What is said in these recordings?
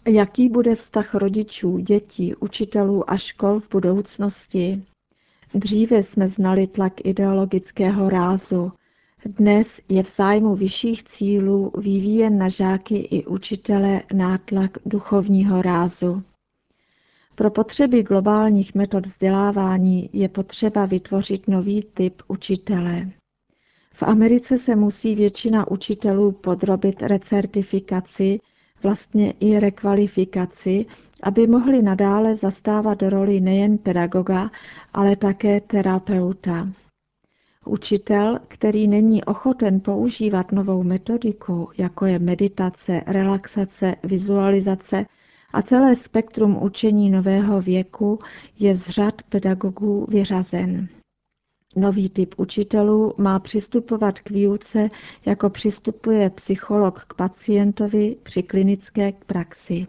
Jaký bude vztah rodičů, dětí, učitelů a škol v budoucnosti? Dříve jsme znali tlak ideologického rázu. Dnes je v zájmu vyšších cílů vyvíjen na žáky i učitele nátlak duchovního rázu. Pro potřeby globálních metod vzdělávání je potřeba vytvořit nový typ učitele. V Americe se musí většina učitelů podrobit recertifikaci, vlastně i rekvalifikaci, aby mohli nadále zastávat roli nejen pedagoga, ale také terapeuta. Učitel, který není ochoten používat novou metodiku, jako je meditace, relaxace, vizualizace a celé spektrum učení nového věku, je z řad pedagogů vyřazen. Nový typ učitelů má přistupovat k výuce, jako přistupuje psycholog k pacientovi při klinické praxi.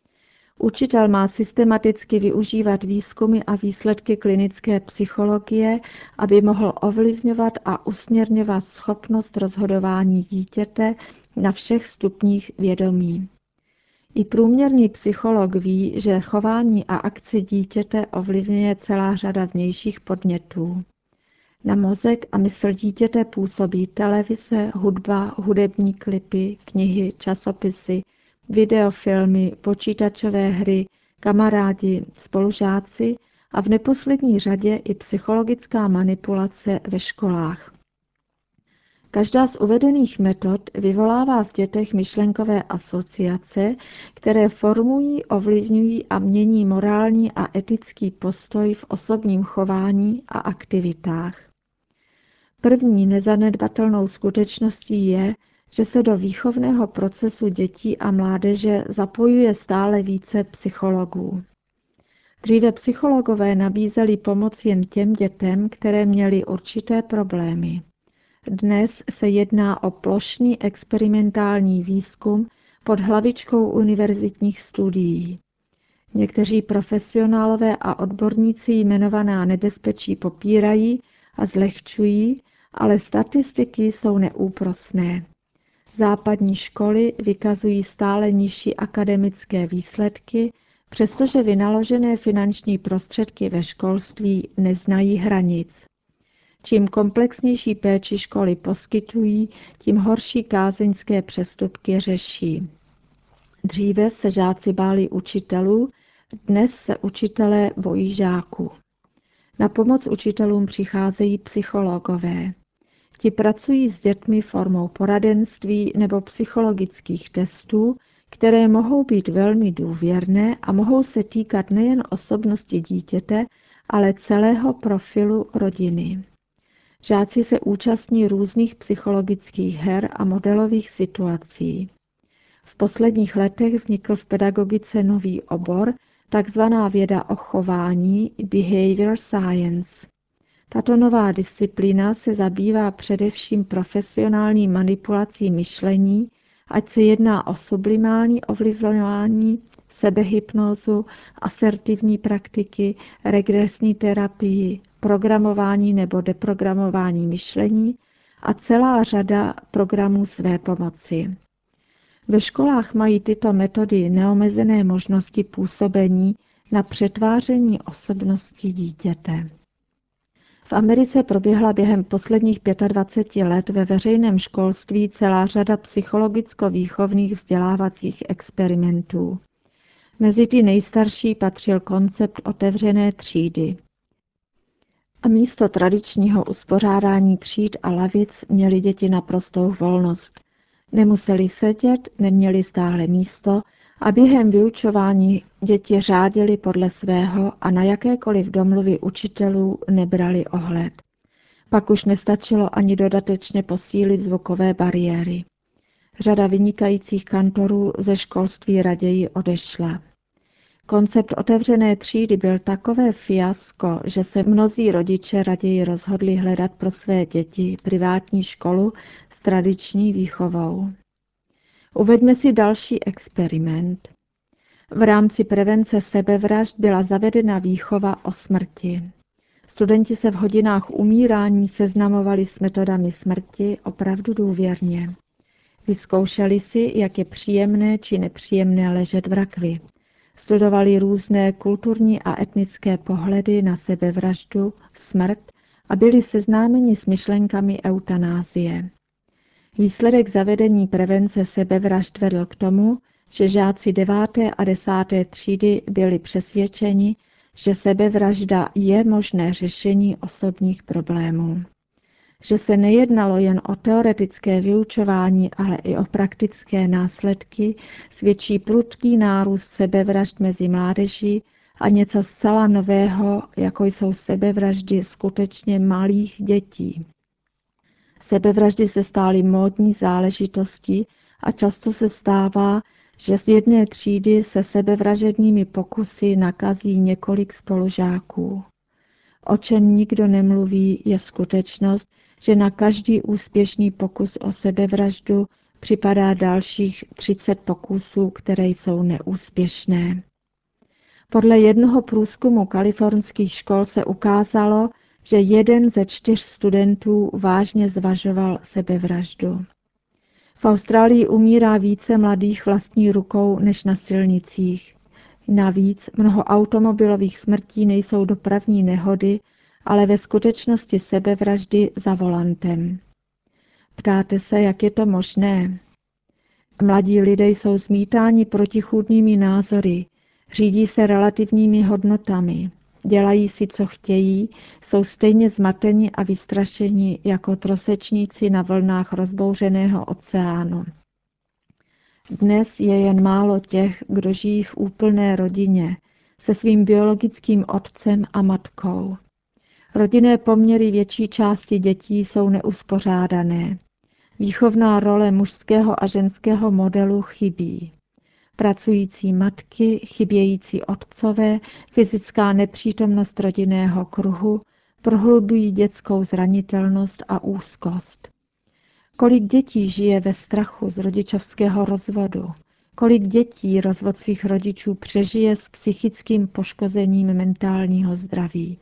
Učitel má systematicky využívat výzkumy a výsledky klinické psychologie, aby mohl ovlivňovat a usměrňovat schopnost rozhodování dítěte na všech stupních vědomí. I průměrný psycholog ví, že chování a akce dítěte ovlivňuje celá řada vnějších podnětů. Na mozek a mysl dítěte působí televize, hudba, hudební klipy, knihy, časopisy, videofilmy, počítačové hry, kamarádi, spolužáci a v neposlední řadě i psychologická manipulace ve školách. Každá z uvedených metod vyvolává v dětech myšlenkové asociace, které formují, ovlivňují a mění morální a etický postoj v osobním chování a aktivitách. První nezanedbatelnou skutečností je, že se do výchovného procesu dětí a mládeže zapojuje stále více psychologů. Dříve psychologové nabízeli pomoc jen těm dětem, které měly určité problémy. Dnes se jedná o plošný experimentální výzkum pod hlavičkou univerzitních studií. Někteří profesionálové a odborníci jmenovaná nebezpečí popírají a zlehčují, ale statistiky jsou neúprosné. Západní školy vykazují stále nižší akademické výsledky, přestože vynaložené finanční prostředky ve školství neznají hranic. Čím komplexnější péči školy poskytují, tím horší kázeňské přestupky řeší. Dříve se žáci báli učitelů, dnes se učitelé bojí žáků. Na pomoc učitelům přicházejí psychologové. Ti pracují s dětmi formou poradenství nebo psychologických testů, které mohou být velmi důvěrné a mohou se týkat nejen osobnosti dítěte, ale celého profilu rodiny. Žáci se účastní různých psychologických her a modelových situací. V posledních letech vznikl v pedagogice nový obor, takzvaná věda o chování, behavior science. Tato nová disciplína se zabývá především profesionální manipulací myšlení, ať se jedná o sublimální ovlivňování, sebehypnózu, asertivní praktiky, regresní terapii, programování nebo deprogramování myšlení a celá řada programů své pomoci. Ve školách mají tyto metody neomezené možnosti působení na přetváření osobnosti dítěte. V Americe proběhla během posledních 25 let ve veřejném školství celá řada psychologicko-výchovných vzdělávacích experimentů. Mezi ty nejstarší patřil koncept otevřené třídy. A místo tradičního uspořádání tříd a lavic měly děti naprostou volnost. Nemuseli sedět, neměli stále místo a během vyučování děti řádily podle svého a na jakékoliv domluvy učitelů nebrali ohled. Pak už nestačilo ani dodatečně posílit zvukové bariéry. Řada vynikajících kantorů ze školství raději odešla. Koncept otevřené třídy byl takové fiasko, že se mnozí rodiče raději rozhodli hledat pro své děti privátní školu s tradiční výchovou. Uveďme si další experiment. V rámci prevence sebevražd byla zavedena výchova o smrti. Studenti se v hodinách umírání seznamovali s metodami smrti opravdu důvěrně. Vyzkoušeli si, jak je příjemné či nepříjemné ležet v rakvi. Studovali různé kulturní a etnické pohledy na sebevraždu, smrt a byli seznámeni s myšlenkami eutanázie. Výsledek zavedení prevence sebevražd vedl k tomu, že žáci 9. a 10. třídy byli přesvědčeni, že sebevražda je možné řešení osobních problémů. Že se nejednalo jen o teoretické vyučování, ale i o praktické následky, svědčí prudký nárůst sebevražd mezi mládeží a něco zcela nového, jako jsou sebevraždy skutečně malých dětí. Sebevraždy se stály módní záležitostí a často se stává, že z jedné třídy se sebevražednými pokusy nakazí několik spolužáků. O čem nikdo nemluví, je skutečnost, že na každý úspěšný pokus o sebevraždu připadá dalších 30 pokusů, které jsou neúspěšné. Podle jednoho průzkumu kalifornských škol se ukázalo, že 1 ze 4 studentů vážně zvažoval sebevraždu. V Austrálii umírá více mladých vlastní rukou než na silnicích. Navíc mnoho automobilových smrtí nejsou dopravní nehody, ale ve skutečnosti sebevraždy za volantem. Ptáte se, jak je to možné? Mladí lidé jsou zmítáni protichůdnými názory, řídí se relativními hodnotami, dělají si, co chtějí, jsou stejně zmateni a vystrašeni jako trosečníci na vlnách rozbouřeného oceánu. Dnes je jen málo těch, kdo žijí v úplné rodině, se svým biologickým otcem a matkou. Rodinné poměry větší části dětí jsou neuspořádané. Výchovná role mužského a ženského modelu chybí. Pracující matky, chybějící otcové, fyzická nepřítomnost rodinného kruhu prohlubují dětskou zranitelnost a úzkost. Kolik dětí žije ve strachu z rodičovského rozvodu? Kolik dětí rozvod svých rodičů přežije s psychickým poškozením mentálního zdraví?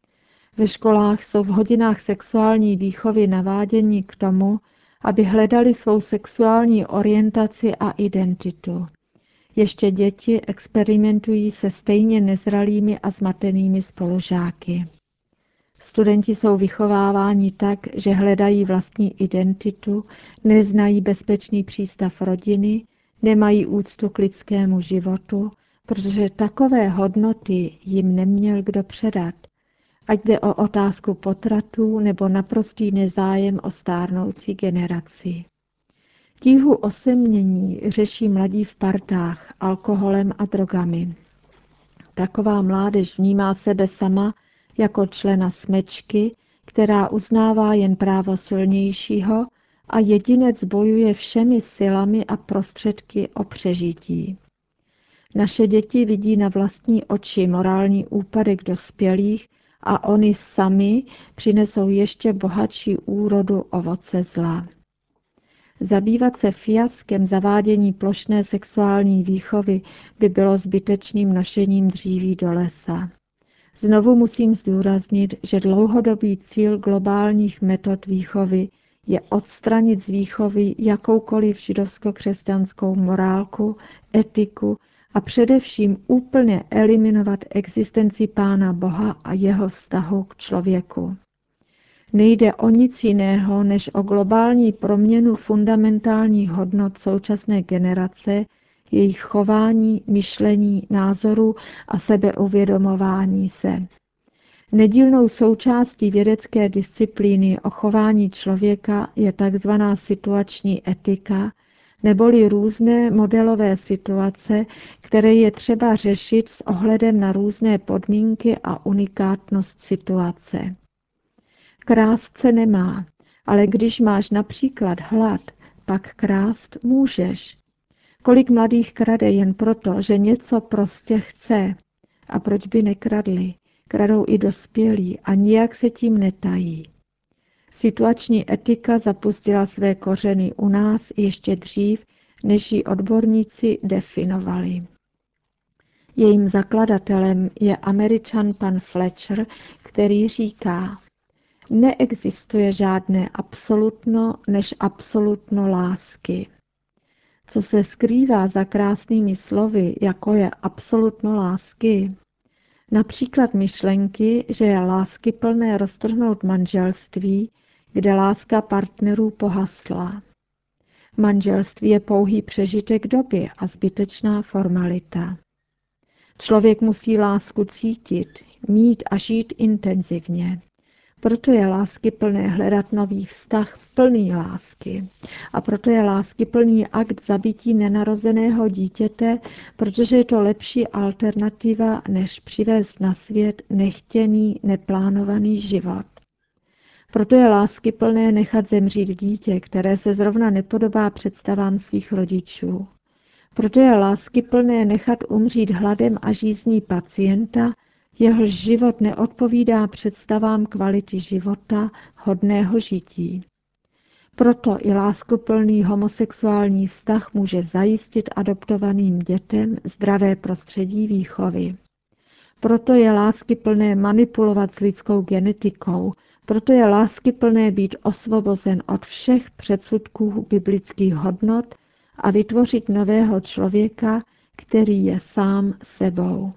Ve školách jsou v hodinách sexuální výchovy naváděni k tomu, aby hledali svou sexuální orientaci a identitu. Ještě děti experimentují se stejně nezralými a zmatenými spolužáky. Studenti jsou vychováváni tak, že hledají vlastní identitu, neznají bezpečný přístav rodiny, nemají úctu k lidskému životu, protože takové hodnoty jim neměl kdo předat, ať jde o otázku potratů nebo naprostý nezájem o stárnoucí generaci. Tíhu osamění řeší mladí v partách alkoholem a drogami. Taková mládež vnímá sebe sama jako člena smečky, která uznává jen právo silnějšího a jedinec bojuje všemi silami a prostředky o přežití. Naše děti vidí na vlastní oči morální úpadek dospělých a oni sami přinesou ještě bohatší úrodu ovoce zla. Zabývat se fiaskem zavádění plošné sexuální výchovy by bylo zbytečným nošením dříví do lesa. Znovu musím zdůraznit, že dlouhodobý cíl globálních metod výchovy je odstranit z výchovy jakoukoliv židovsko-křesťanskou morálku, etiku a především úplně eliminovat existenci Pána Boha a jeho vztahu k člověku. Nejde o nic jiného, než o globální proměnu fundamentálních hodnot současné generace, jejich chování, myšlení, názorů a sebeuvědomování se. Nedílnou součástí vědecké disciplíny o chování člověka je tzv. Situační etika, neboli různé modelové situace, které je třeba řešit s ohledem na různé podmínky a unikátnost situace. Krást se nemá, ale když máš například hlad, pak krást můžeš. Kolik mladých krade jen proto, že něco prostě chce. A proč by nekradli? Kradou i dospělí a nijak se tím netají. Situační etika zapustila své kořeny u nás ještě dřív, než ji odborníci definovali. Jejím zakladatelem je Američan pan Fletcher, který říká: Neexistuje žádné absolutno než absolutno lásky. Co se skrývá za krásnými slovy, jako je absolutno lásky? Například myšlenky, že je láskyplné roztrhnout manželství, kde láska partnerů pohasla. Manželství je pouhý přežitek doby a zbytečná formalita. Člověk musí lásku cítit, mít a žít intenzivně. Proto je láskyplné hledat nový vztah plný lásky. A proto je láskyplný akt zabití nenarozeného dítěte, protože je to lepší alternativa, než přivést na svět nechtěný, neplánovaný život. Proto je láskyplné nechat zemřít dítě, které se zrovna nepodobá představám svých rodičů. Proto je láskyplné nechat umřít hladem a žízní pacienta, jehož život neodpovídá představám kvality života, hodného žití. Proto i láskyplný homosexuální vztah může zajistit adoptovaným dětem zdravé prostředí výchovy. Proto je láskyplné manipulovat s lidskou genetikou, proto je láskyplné být osvobozen od všech předsudků biblických hodnot a vytvořit nového člověka, který je sám sebou.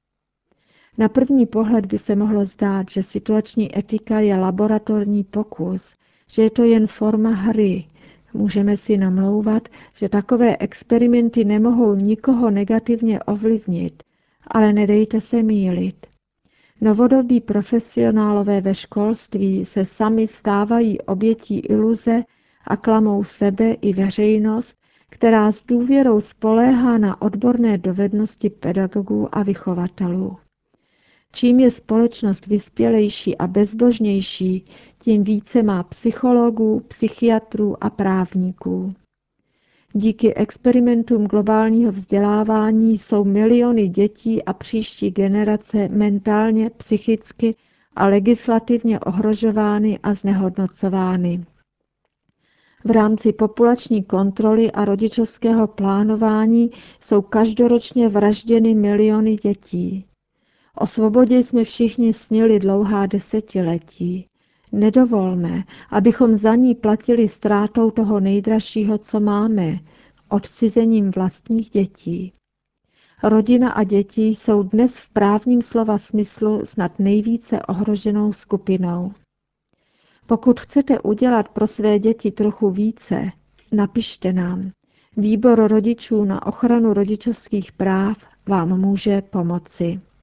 Na první pohled by se mohlo zdát, že situační etika je laboratorní pokus, že je to jen forma hry. Můžeme si namlouvat, že takové experimenty nemohou nikoho negativně ovlivnit, ale nedejte se mýlit. Novodobí profesionálové ve školství se sami stávají obětí iluze a klamou sebe i veřejnost, která s důvěrou spoléhá na odborné dovednosti pedagogů a vychovatelů. Čím je společnost vyspělejší a bezbožnější, tím více má psychologů, psychiatrů a právníků. Díky experimentům globálního vzdělávání jsou miliony dětí a příští generace mentálně, psychicky a legislativně ohrožovány a znehodnocovány. V rámci populační kontroly a rodičovského plánování jsou každoročně vražděny miliony dětí. O svobodě jsme všichni snili dlouhá desetiletí. Nedovolme, abychom za ní platili ztrátou toho nejdražšího, co máme, odcizením vlastních dětí. Rodina a děti jsou dnes v právním slova smyslu snad nejvíce ohroženou skupinou. Pokud chcete udělat pro své děti trochu více, napište nám. Výbor rodičů na ochranu rodičovských práv vám může pomoci.